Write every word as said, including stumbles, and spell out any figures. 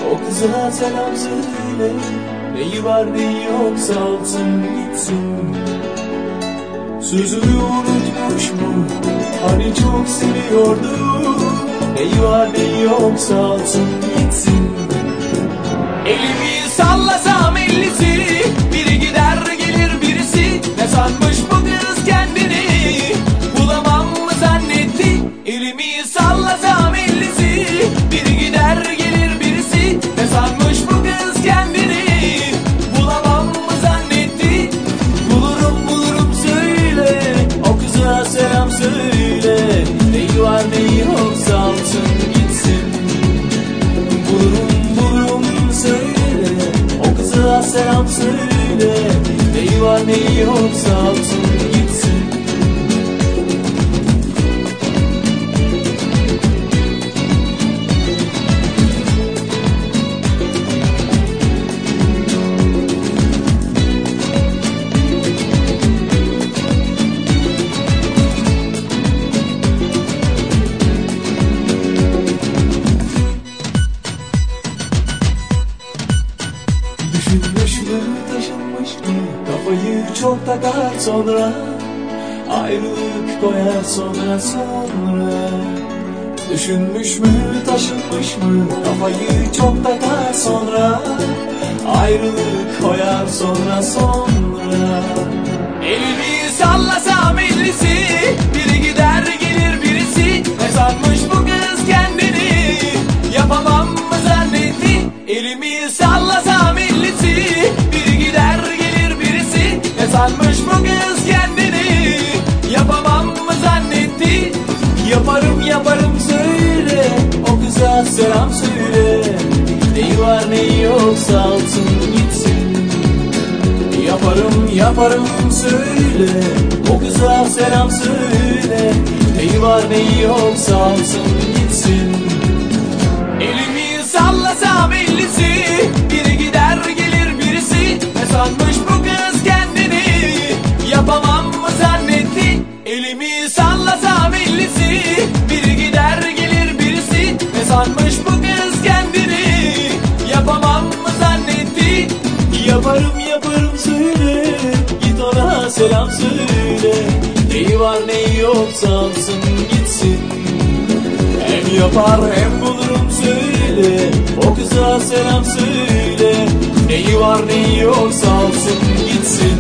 O kıza selam söyle, neyi var neyi yok salsın gitsin. Sözünü unutmuş mu, hani çok seviyordu. Neyi var neyi yok salsın gitsin. Elimi sallasam ellisi, biri gider gelir birisi. Ne sanmış bu kız kendini, bulamam mı zannetti. Elimi sallasam ellisi, biri gider gelir birisi. Ne sanmış bu kız kendini, bulamam mı zannetti. Bulurum bulurum söyle, o kıza selam söyle. Neyi var neyi yok salsın gitsin. Bulurum bulurum söyle, o kıza selam söyle. Neyi var neyi yok salsın gitsin. Düşünmüş mü, taşınmış mı, kafayı çok takar sonra. Ayrılık koyar sonra sonra. Düşünmüş mü, taşınmış mı, kafayı çok takar sonra. Ayrılık koyar sonra sonra. Elimi sallasam ellisi, biri gider gelir birisi. Ne sanmış bu kız kendini, yapamam mı zannetti. Elimi sallasam ellisi, biri gider gelir birisi. Ne sanmış bu kız kendini, yapamam mı zannetti. Yaparım yaparım söyle, o kıza selam söyle. Neyi var neyi yok salsın gitsin. Yaparım yaparım söyle, o kıza selam söyle. Neyi var neyi yok salsın gitsin. Elimi sallasam ellisi, biri gider gelir birisi. Ne sanmış bu kız kendini, yapamam mı zannetti. Elimi sallasam ellisi, biri gider gelir birisi. Ne sanmış bu kız kendini, yapamam mı zannetti. Yaparım yaparım söyle, git ona selam söyle. Neyi var neyi yok salsın gitsin. Hem yapar hem bulurum söyle, o kıza selam söyle. Neyi var neyi yok salsın gitsin.